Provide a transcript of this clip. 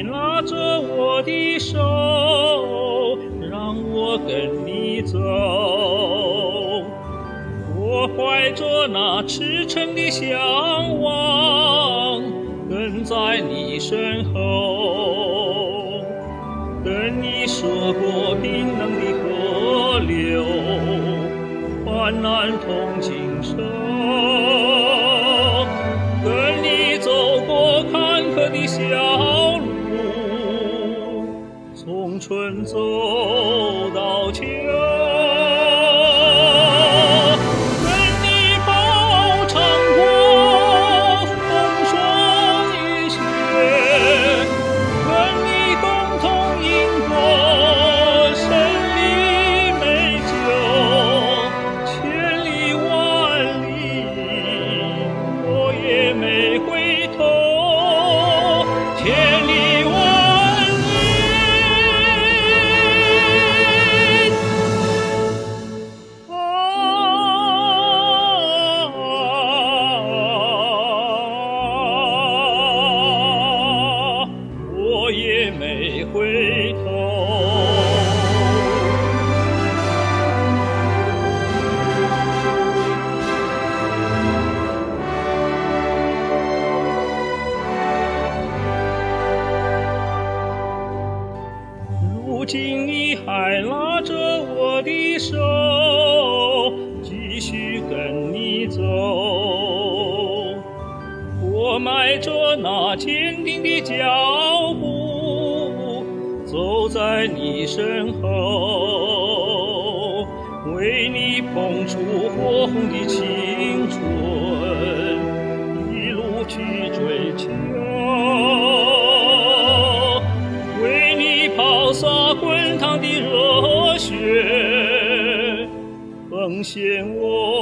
拉着我的手，让我跟你走。我怀着那赤诚的向往，跟在你身后，跟你涉过冰冷的河流，患难同经受，跟你走过坎坷的小路，从春走到秋。没回头。如今你还拉着我的手，继续跟你走。我迈着那坚定的脚步，走在你身后，为你捧出火红的青春，一路去追求，为你抛洒滚烫的热血，奉献我